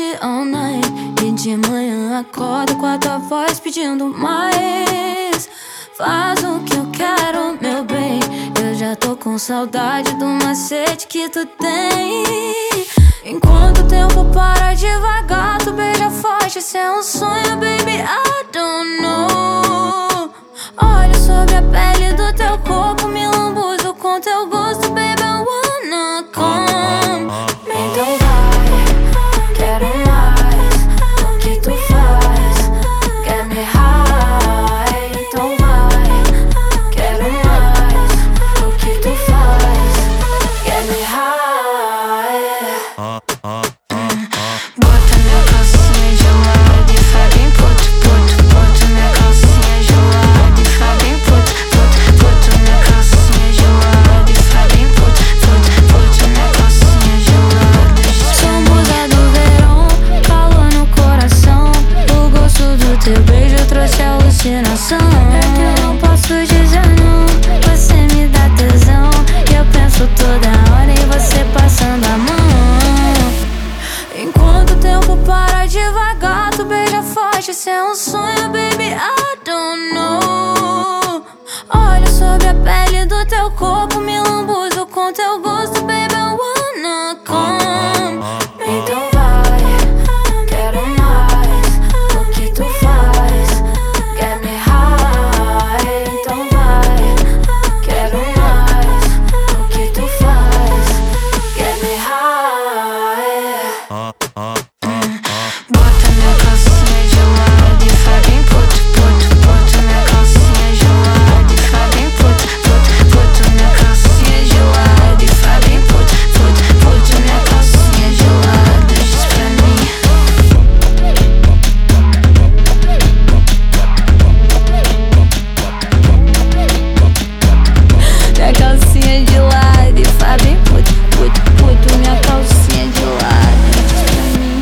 all night. E de manhã acordo com a tua voz pedindo mais. Faz o que eu quero, meu bem. Eu já tô com saudade do macete que tu tem. Enquanto o tempo para devagar, tu beija forte, isso é um sonho, baby, I don't know. Olho sobre a pele do teu corpo, me lambuzo com teu gosto, baby, I wanna come. Então vai, quero mais. O que tu faz, quer me high. Então vai, quero mais. O que tu faz, quer me high. Bota minha calcinha gelada e faz bem puto, puto. Bota minha calcinha gelada e faz bem puto, puto. Bota minha calcinha gelada e faz bem puto, puto. Bota minha calcinha gelada. Sou musa do verão, calor no coração. O gosto do teu beijo trouxe alucinação. É que eu não posso dizer não, você me dá tesão. E eu penso toda hora em você passando a mão. Enquanto o tempo para devagar, tu beija forte, isso é um sonho, baby, I don't know. Olho sobre a pele do teu corpo, me lambuzo com teu gosto, baby, I wanna come. Então vai, quero mais. O que tu faz, quer me high. Então vai, quero mais. O que tu faz, quer me high. Bota minha calcinha gelada e faz bem puto, puto. Bota minha calcinha gelada e faz bem puto, puto. Bota minha calcinha gelada e faz bem puto, puto. Bota minha calcinha gelada, diz pra mim. Minha calcinha gelada e faz bem puto, puto, puto. Minha calcinha gelada, diz pra mim.